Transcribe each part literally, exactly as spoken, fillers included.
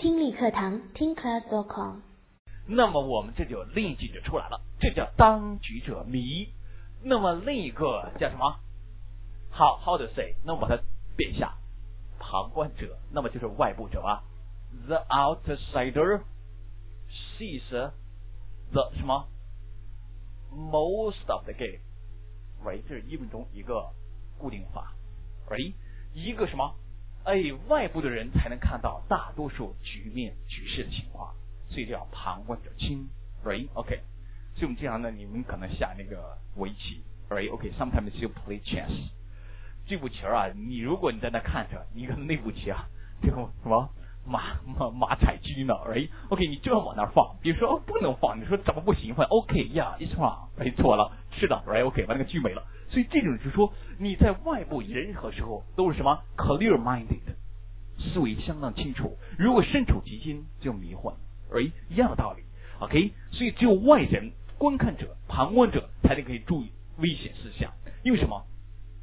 听力课堂听 class dot com。 那么我们这就另一句就出来了，这叫当局者迷。那么另一个叫什么？好 how to say？ 那我把它变一下，旁观者，那么就是外部者啊。The outsider sees the 什么 most of the game， right？ 这是英文中一个固定法 ，right？ 一个什么？哎，外部的人才能看到大多数局面局势的情况，所以叫旁观者清 ，right？ OK， 所以我们这样呢，你们可能下那个围棋 ，right？OK，sometimes you play chess。这步棋啊，你如果你在那看着，你可能那步棋啊，这个什么马马马踩车呢 ，right？OK， 你就要往那儿放，比如说哦不能放，你说怎么不行？放 OK，yeah，it's wrong， 没错了，是的 ，right？OK， 把那个车没了。所以这种就是说，你在外部任何时候都是什么 clear-minded， 思维相当清楚。如果身处其间就迷幻，哎，一样的道理。OK， 所以只有外人、观看者、旁观者才能可以注意危险事项。因为什么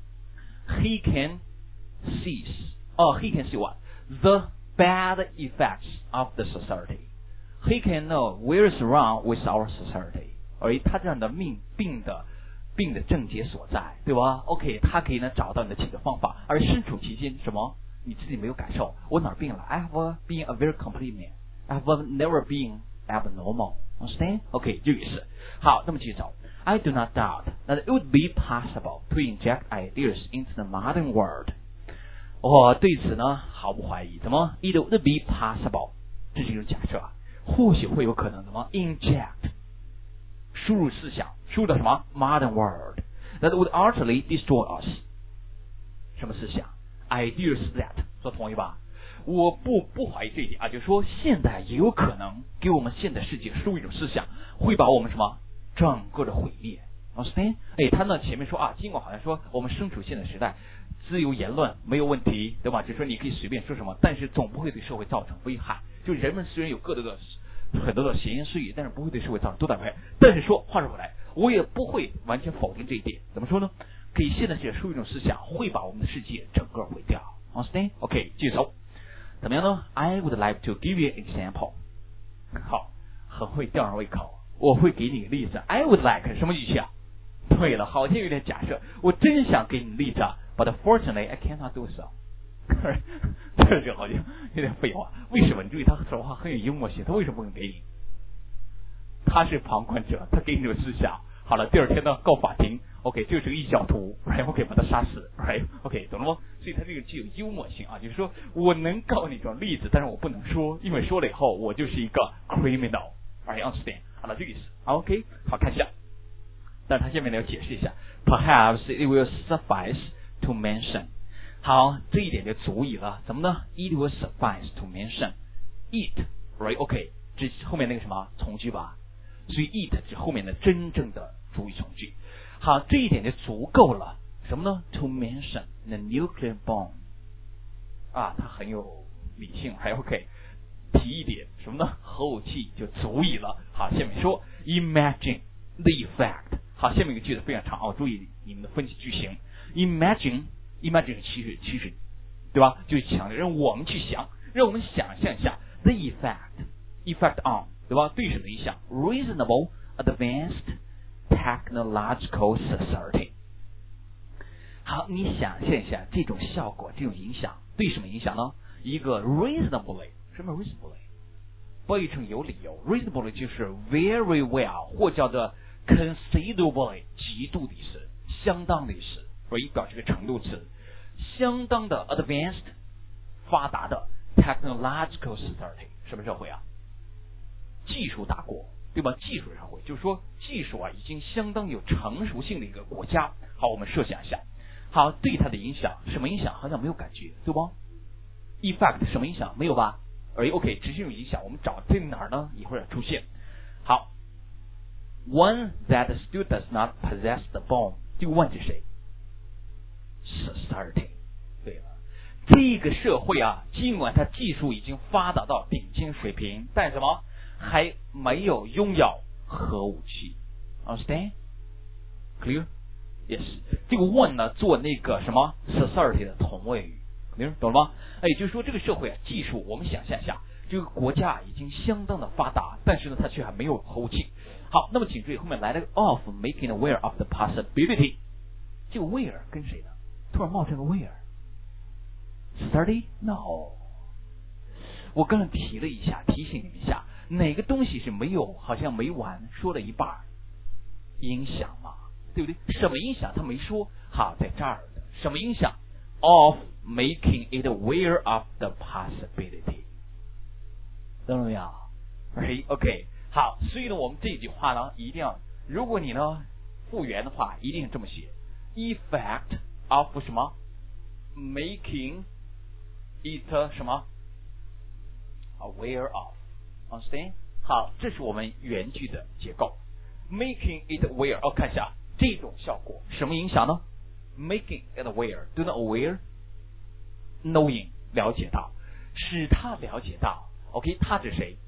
？He can see， 哦、uh, ，He can see what the bad effects of the society. He can know where is wrong with our society. 而他这样的命病的。病的症结所在，对吧 ？OK， 他可以呢找到你的解决方法，而身处其间，什么你自己没有感受，我哪儿病了 ？I have been a very complete man. I have never been abnormal. Understand? OK， 就也是。好，那么继续走。I do not doubt that it would be possible to inject ideas into the modern world. 我对此呢毫不怀疑。怎么 ？It would be possible， 这是一种假设，或许会有可能怎么 inject。输入思想，输入的什么 modern world that would utterly destroy us。 什么思想 ideas that 说同意吧？我不不怀疑这一点啊，就是说现代也有可能给我们现代世界输入一种思想，会把我们什么整个的毁灭。understand？ 哎，他呢前面说啊，尽管好像说我们身处现代时代，自由言论没有问题，对吧？就是说你可以随便说什么，但是总不会对社会造成危害。就人们虽然有各种的很多的闲言碎语，但是不会对社会造成多大危害。但是说话说回来，我也不会完全否定这一点。怎么说呢？给现代世界输入一种思想，会把我们的世界整个毁掉。Understand? OK， 继续走。怎么样呢 ？I would like to give you an example。好，很会吊人胃口。我会给你个例子。I would like 什么语气啊？对了，好像有点假设。我真想给你例子啊 ，but fortunately I cannot do so。这就好像有点废话。为什么？你注意他说话很有幽默性，他为什么不能给你？他是旁观者，他给你这个思想。好了，第二天呢告法庭 ，OK， 这是个异教徒 ，right？ OK， 把他杀死 ，right？ OK， 懂了吗？所以他这个具有幽默性啊，就是说我能告你这种例子，但是我不能说，因为说了以后我就是一个 criminal，right？ Understand？ 好了，这个意思 ，OK， 好看一下。但是他下面呢要解释一下 ，Perhaps it will suffice to mention。好，这一点就足以了。怎么呢 ？It will suffice to mention it, right? OK， 这后面那个什么从句吧，所以 it 是后面的真正的主语从句。好，这一点就足够了。什么呢 ？To mention the nuclear bomb， 啊，它很有理性，还 OK。提一点什么呢？后期就足以了。好，下面说 Imagine the effect。好，下面一个句子非常长哦，注意你们的分析句型。Imagine。Imagine 是其实其实，对吧？就想让我们去想，让我们想象一下 the effect effect on， 对吧？对什么影响 ？Reasonable advanced technological society。好，你想象一下这种效果，这种影响对什么影响呢？一个 reasonably， 什么 reasonably？ 褒义成有理由 ，reasonably 就是 very well， 或叫做 considerably， 极度的意思，相当的意思。所以表示个程度词，相当的 advanced 发达的 technological society 什么社会啊？技术大国，对吧？技术社会就是说技术啊已经相当有成熟性的一个国家。好，我们设想一下，好，对它的影响，什么影响？好像没有感觉，对不 ？effect 什么影响？没有吧？而 OK 直接有影响，我们找在哪儿呢？一会儿出现。好 ，one that still does not possess the bomb， 这个 one 是谁？Society， 对了，这个社会啊，尽管它技术已经发达到顶尖水平，但什么还没有拥有核武器。Understand? Clear? Yes. 这个 one 呢，做那个什么 society 的同位语 ，clear 懂了吗？哎，就是说这个社会啊，技术我们想象一下， 这个国家已经相当的发达，但是呢，它却还没有核武器。好，那么请注意后面来了个 of making aware of the possibility， 这个 where 跟谁呢？突然冒出个 where study no， 我刚才提了一下，提醒你们一下，哪个东西是没有好像没完，说了一半，影响嘛，对不对？什么影响他没说，好，在这儿的什么影响 of making it aware of the possibility， 懂了没有 ？OK OK， 好，所以呢，我们这句话呢，一定要，如果你呢复原的话，一定是这么写 ：effect of 什么 making it 什么 aware of，understand？ 好，这是我们原句的结构。Making it aware， 哦，看一下这种效果什么影响呢 ？Making it aware， 对不对 ？Aware，knowing， 了解到，使他了解到。OK， 他指谁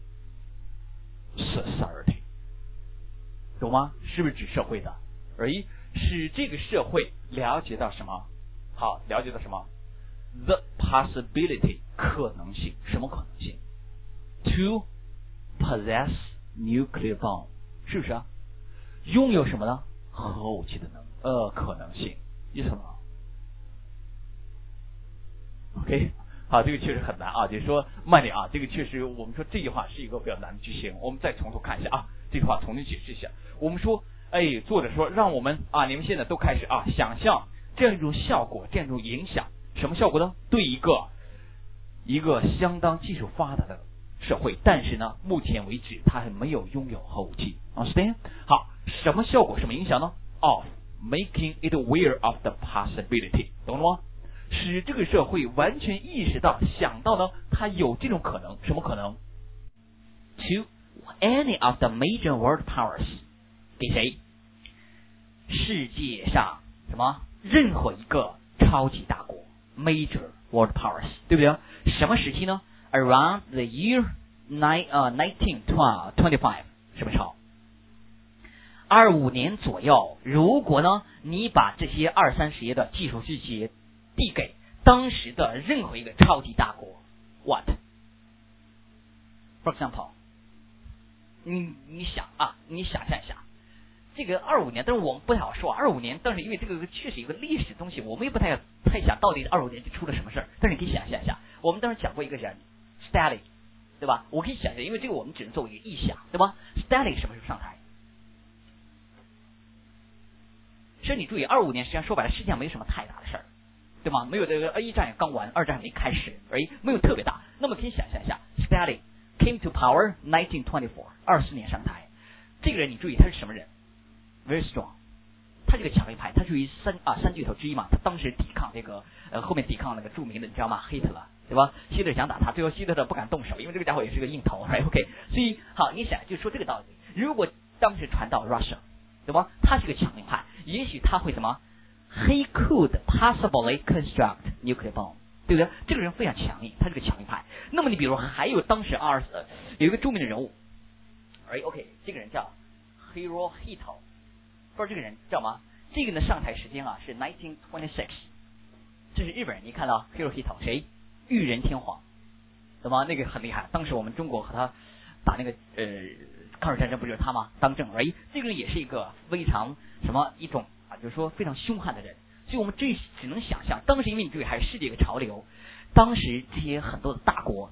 ？Society， 懂吗？是不是指社会的？而使这个社会了解到什么？好，了解到什么 ？The possibility， 可能性，什么可能性 ？To possess nuclear bomb。是不是啊？拥有什么呢？核武器的能呃可能性，意思吗 ？OK， 好，这个确实很难啊，就是说慢点啊，这个确实我们说这句话是一个比较难的句型，我们再从头看一下啊，这句话重新解释一下。我们说，哎，作者说让我们啊，你们现在都开始啊，想象这样一种效果，这样一种影响，什么效果呢？对一个一个相当技术发达的社会，但是呢，目前为止它还没有拥有核武器。Understand？ 好，什么效果？什么影响呢 ？Of making it aware of the possibility， 懂了吗？使这个社会完全意识到、想到呢，它有这种可能。什么可能 ？To any of the major world powers， 给谁？世界上什么？任何一个超级大国 ，major world powers， 对不对？什么时期呢？Around the year nine 呃 nineteen twenty five 什么时候？二五年左右。如果呢，你把这些二三十页的技术细节递给当时的任何一个超级大国 ，what？ For example， 你你想啊，你想象一下，这个二五年，但是我们不太好说二五年，但是因为这个确实一个历史东西，我们也不太太想到底二五年就出了什么事儿。但是你可以想象一下，我们当时讲过一个人 ，Stalin， 对吧？我可以想象，因为这个我们只能作为一个臆想，对吧 ？Stalin 什么时候上台？所以你注意，二五年实际上说白了，世界上没有什么太大的事儿，对吗？没有这个一战也刚完，二战没开始，而没有特别大。那么可以想象一下 ，Stalin came to power nineteen twenty-four， 二四年上台。这个人你注意他是什么人 ？Very strong， 他这个强硬派，他属于三啊三巨头之一嘛。他当时抵抗这个呃后面抵抗那个著名的你知道吗？希特勒，对吧？希特勒想打他，最后希特勒不敢动手，因为这个家伙也是个硬头 ，right OK。所以好，你想就说这个道理。如果当时传到 Russia， 对吧？他是个强硬派，也许他会什么 ？He could possibly construct nuclear bomb， 对不对？这个人非常强硬，他是个强硬派。那么你比如还有当时二呃有一个著名的人物，哎 OK， 这个人叫 Hirohito， 不知道这个人知道吗？这个呢上台时间啊是nineteen twenty-six， 这是日本人，你看到 Hirohito 谁？裕仁天皇，懂吗？那个很厉害，当时我们中国和他打那个呃抗日战争不就是他吗？当政，哎，这个人也是一个非常什么一种啊，就是说非常凶悍的人。所以我们这只能想象，当时因为你注意还是世界一个潮流，当时这些很多的大国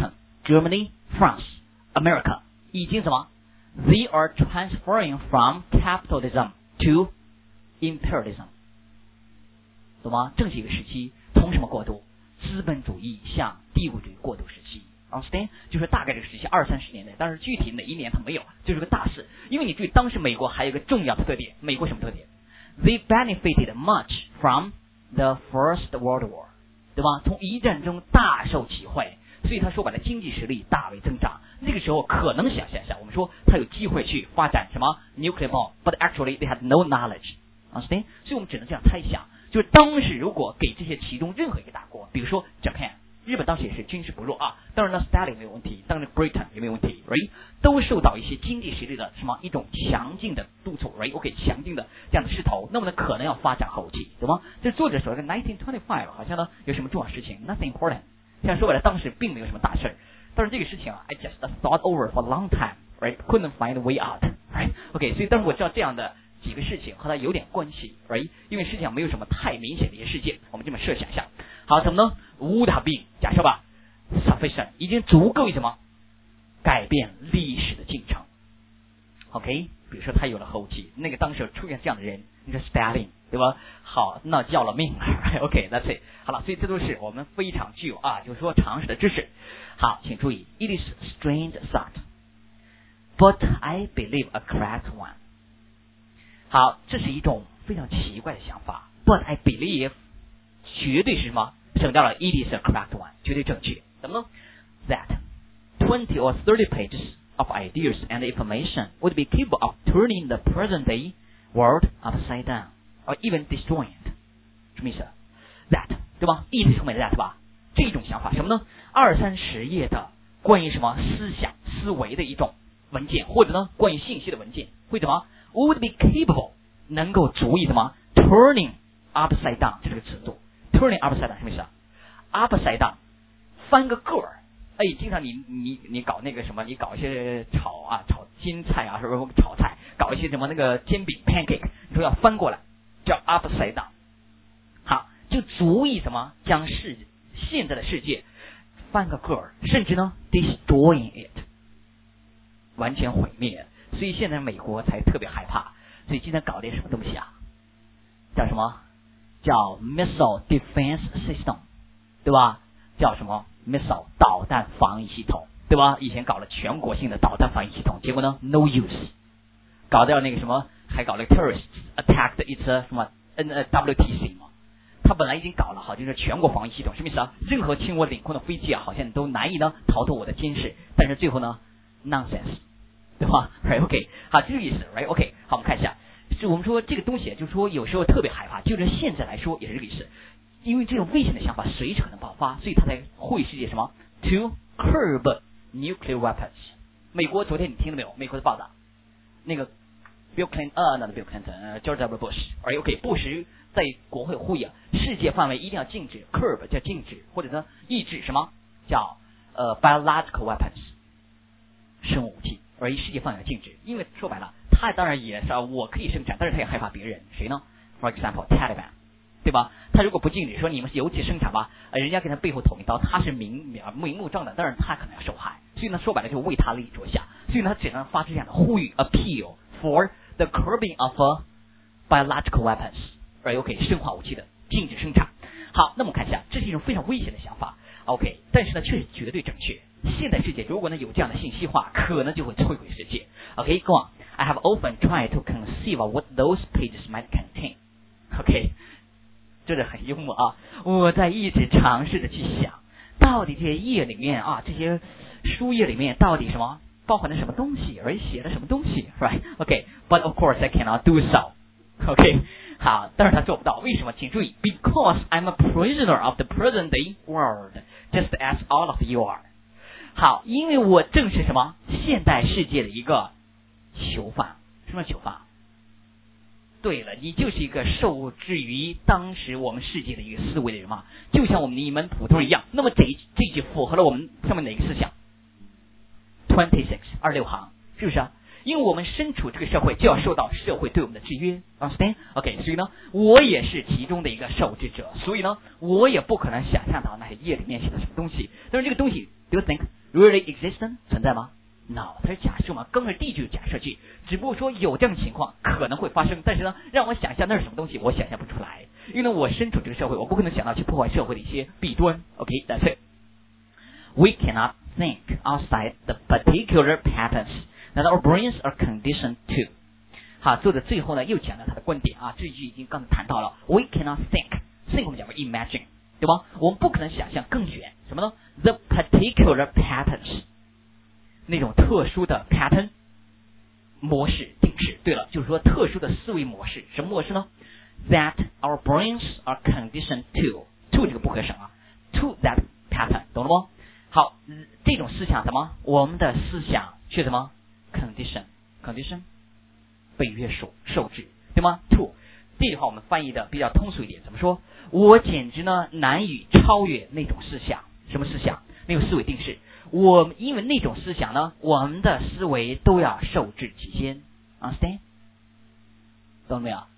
，Britain、Germany、France、America 已经什么 ？They are transferring from capitalism to imperialism， 懂吗？正是一个时期，从什么过渡？资本主义向帝国主义过渡时期。Understand？ 就是大概这个时期二三十年代，但是具体哪一年它没有，就是个大事。因为你注意，当时美国还有一个重要的特点，美国什么特点 ？They benefited much from the First World War， 对吧？从一战中大受启惠，所以他说白了，经济实力大为增长。那个时候可能想象一下，我们说他有机会去发展什么 nuclear bomb，but actually they had no knowledge。Understand？ 所以我们只能这样猜想，就是当时如果给这些其中任何一个大国，比如说 Japan。日本当时也是军事不弱啊，当然呢 ，Stalin 没有问题，当然 Britain 也没有问题 ，right？ 都受到一些经济实力的什么一种强劲的督促 ，right？OK， 强劲的这样的势头，那么呢，可能要发展核武器，懂吗？这作者说的 nineteen twenty-five 好像呢有什么重要事情 ，nothing important。现在说白了，当时并没有什么大事儿， 但是这个事情啊 I just thought over for a long time, right? Couldn't find a way out, right? OK, 所以当时我知道这样的几个事情和它有点关系 ，right? 因为实际上没有什么太明显的一些事件，我们这么设想一下。好，什么呢 ？Would have been 假设吧 ，sufficient 已经足够于什么？改变历史的进程。OK， 比如说他有了后继，那个当时出现这样的人，你说 Stalin 对吧？好，那要了命了。OK，that's it。好了，所以这都是我们非常具有啊，就是说常识的知识。好，请注意 ，It is strange thought, but I believe a correct one。好，这是一种非常奇怪的想法 ，but I believe 绝对是什么？省掉了 it is a correct one， 绝对正确。怎么呢 ？That twenty or thirty pages of ideas and information would be capable of turning the present day world upside down, or even destroying it。什么意思 ？That 对吧？意思成为 that 吧？这种想法什么呢？二三十页的关于什么思想思维的一种文件，或者呢关于信息的文件，会怎么 ？Would be capable 能够足以什么 turning upside down 这个词组 turning upside down 什么意思啊 ？upside down 翻个个儿。哎，经常你你你搞那个什么，你搞一些炒啊炒金菜啊，是不是炒菜？搞一些什么那个煎饼 pancake， 你说要翻过来，叫 upside down。好，就足以什么将世现在的世界翻个个儿，甚至呢 destroying it， 完全毁灭。所以现在美国才特别害怕，所以经常搞点什么东西啊，叫什么？叫 missile defense system， 对吧？叫什么 missile 导弹防御系统，对吧？以前搞了全国性的导弹防御系统，结果呢 no use， 搞掉那个什么，还搞了 terrorist attack 的一次什么 N W T C 嘛，他本来已经搞了好，就是全国防御系统，什么意思啊？任何侵我领空的飞机啊，好像都难以呢逃脱我的监视，但是最后呢 nonsense， 对吧 ？Right OK， 好，这个意思 ，Right OK， 好，我们看一下，就我们说这个东西，就是说有时候特别害怕，就是现在来说也是这个意思。因为这种危险的想法随时可能爆发，所以他才会世界什么 to curb nuclear weapons。美国昨天你听了没有？美国的报道，那个 Bill Clinton， 呃，那个 Bill Clinton， 呃 ，George W. Bush， OK， 布什在国会呼吁啊，世界范围一定要禁止 curb 叫禁止，或者呢抑制什么叫呃 biological weapons 生物武器，而一世界范围禁止。因为说白了，他当然也是啊，我可以生产，但是他也害怕别人，谁呢 ？For example Taliban。对吧？他如果不禁止说你们是油气生产吧，呃，人家给他背后捅一刀，他是明明目张胆，但是他可能要受害，所以呢，说白了就为他利益着想，所以呢，他只能发出这样的呼吁 ，appeal for the curbing of biological weapons， right OK， 生化武器的禁止生产。好，那么看一下，这是一种非常危险的想法 ，OK， 但是呢，却是绝对正确。现代世界如果呢有这样的信息化，可能就会摧毁世界。OK，go on。I have often tried to conceive of what those pages might contain。OK。这是很幽默啊！我在一直尝试着去想，到底这些页里面啊，这些书页里面到底什么包含了什么东西，而写了什么东西 ，right？ OK，but、okay, of course I cannot do so。OK， 好，但是他做不到，为什么？请注意 ，because I'm a prisoner of the present day world, just as all of you are。好，因为我正是什么现代世界的一个囚犯，什么囚犯？对了，你就是一个受制于当时我们世界的一个思维的人嘛，就像我们你们普通人一样。那么这一这一句符合了我们上面哪个思想 ？twenty six 二六行是不是啊？因为我们身处这个社会，就要受到社会对我们的制约 ，understand？ OK， 所以呢，我也是其中的一个受制者，所以呢，我也不可能想象到那些页里面写的什么东西。但是这个东西 ，do you think really existent 存在吗？No， 它是假设嘛，根本第一句是假设句，只不过说有这样的情况可能会发生，但是呢，让我想象那是什么东西，我想象不出来，因为呢，我身处这个社会，我不可能想到去破坏社会的一些弊端。OK，that's it。We cannot think outside the particular patterns that our brains are conditioned to。好，作者最后呢又讲了他的观点啊，这一句已经刚才谈到了。We cannot think，think 我们讲过 imagine， 对吧？我们不可能想象更远，什么呢 ？The particular patterns。那种特殊的 pattern 模式定式，对了，就是说特殊的思维模式，什么模式呢 ？That our brains are conditioned to to 这个不可省啊 ，to that pattern， 懂了不？好，这种思想什么？我们的思想是什么 ？condition condition 被约束受制，对吗 ？to 这句话我们翻译的比较通俗一点，怎么说？我简直呢难以超越那种思想，什么思想？那种思维定式。 我们因为那种思想呢，我们的思维都要受制己先 ，understand？ 懂没有？